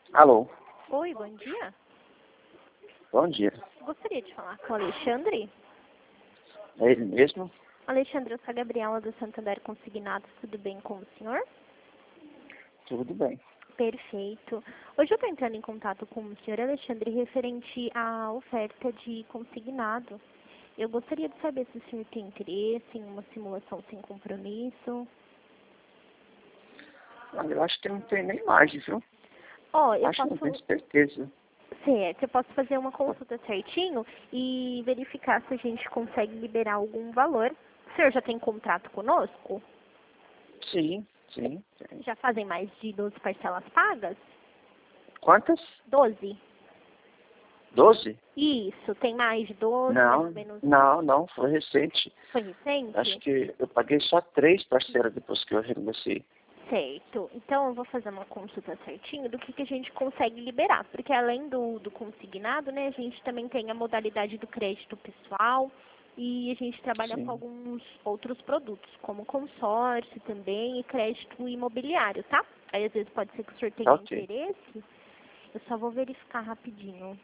Alô, Oi, bom dia. bom dia. Gostaria de falar com o Alexandre. É ele mesmo? Alexandre, eu sou a Gabriela do Santander Consignados. Tudo bem com o senhor? Tudo bem. Perfeito. Hoje eu estou entrando em contato com o senhor Alexandre referente à oferta de consignado. Eu gostaria de saber se o senhor tem interesse em uma simulação sem compromisso. Olha, eu acho que não tem nem margem, viu? Eu Acho que não tenho posso... certeza. Certo, eu posso fazer uma consulta certinho e verificar se a gente consegue liberar algum valor. O senhor já tem contrato conosco? Sim, tem. Já fazem mais de 12 parcelas pagas? Quantas? 12. 12? Isso, tem mais de 12, mais ou menos. Não, foi recente. Foi recente? Acho que eu paguei só 3 parcelas depois que eu renegociei. Certo. Então eu vou fazer uma consulta certinho do que a gente consegue liberar. Porque além do consignado, né, a gente também tem a modalidade do crédito pessoal e a gente trabalha com Sim. alguns outros produtos, como consórcio também e crédito imobiliário, tá? Aí às vezes pode ser que o senhor tenha Ok. interesse. Eu só vou verificar rapidinho.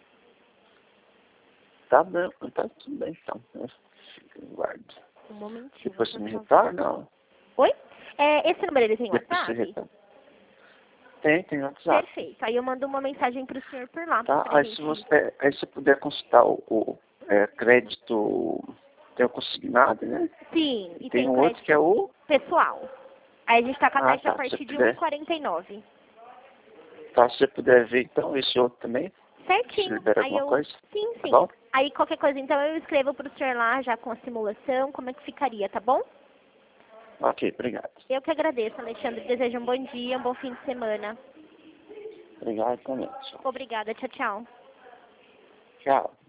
Tá bem, tá tudo bem então. Eu guardo. Um momentinho, Depois você por me favor. retorna? Não. Oi? Esse número ele tem Depois você WhatsApp? retorna. Tem WhatsApp. Perfeito. Aí eu mando uma mensagem para o senhor por lá. Tá? Pra gente... Aí se puder consultar o crédito, tem o consignado, né? Sim, E e tem tem o um outro que é crédito o... pessoal. Aí a gente tá com a Ah, taxa a tá. Se partir de puder, 1,49. tá, se você puder ver então esse outro também, se Certinho. libera Aí alguma eu... coisa, Sim, tá sim. bom? Aí qualquer coisa, então eu escrevo pro senhor lá já com a simulação, como é que ficaria, tá bom? Ok, obrigado. Eu que agradeço, Alexandre. Desejo um bom dia, um bom fim de semana. Obrigado também. Tchau. Obrigada. Tchau, tchau. Tchau.